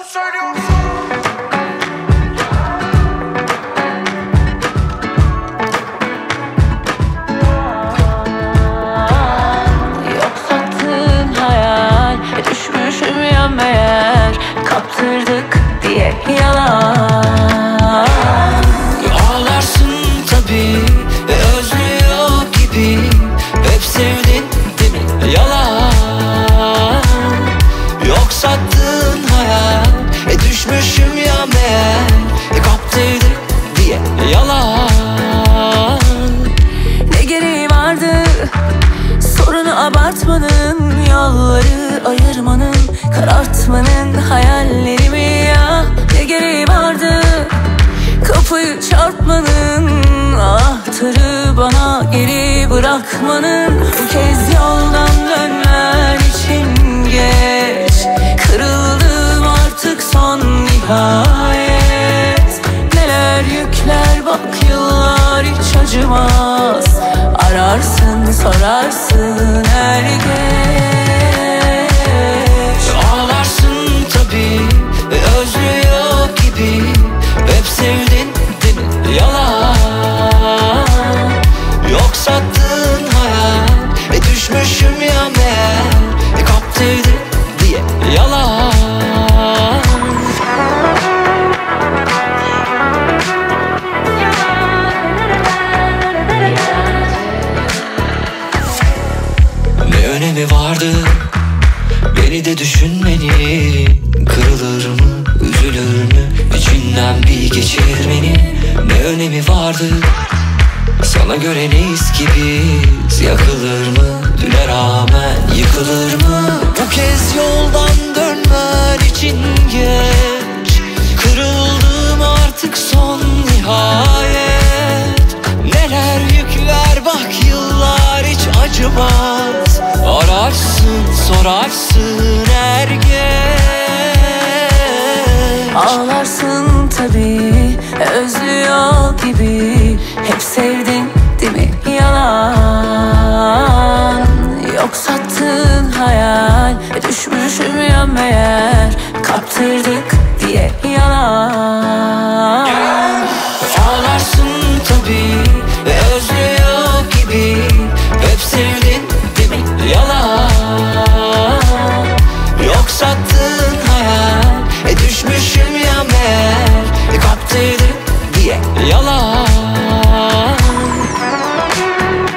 söylüyorsun? Yok sattığın hayal, düşmüşüm ya meğer, kaptırdık diye yalan. Ağlarsın tabii, özlüyor gibi, hep sevdin değil mi? Yalan. Yok sattığın hayal, düşmüşüm ya meğer, kaptırdık diye yalan. Ne gereği vardı sorunu abartmanın, yolları ayırmanın, karartmanın hayallerimi ya. Ne gereği vardı kapıyı çarpmanın, anahtarı bana geri bırakmanın. Bu kez yoldan dönmen için geç, kırıldım artık son nihayet. Neler yükler bak yıllar hiç acımaz, ararsın sorarsın her geç. Ağlarsın tabii, özlüyor gibi, hep sevdin değil mi? Yalan. Yok sattığın hayal, düşmüşüm ya meğer, kaptırdık diye yalan. Ne önemi vardı beni de düşünmenin, kırılır mı, üzülür mü, içinden bir geçirmenin. Ne önemi vardı sana göre neyiz ki biz, yakılır mı, düne rağmen yıkılır mı? Bu kez yoldan dönmen için geç, kırıldım artık son nihayet. Neler yükler bak yıllar hiç acımaz, ararsın sorarsın her geç. Ağlarsın tabii, özlüyor gibi, hep sevdin değil mi? Yalan. Yok sattığın hayal, düşmüşüm ya meğer, kaptırdık diye yalan.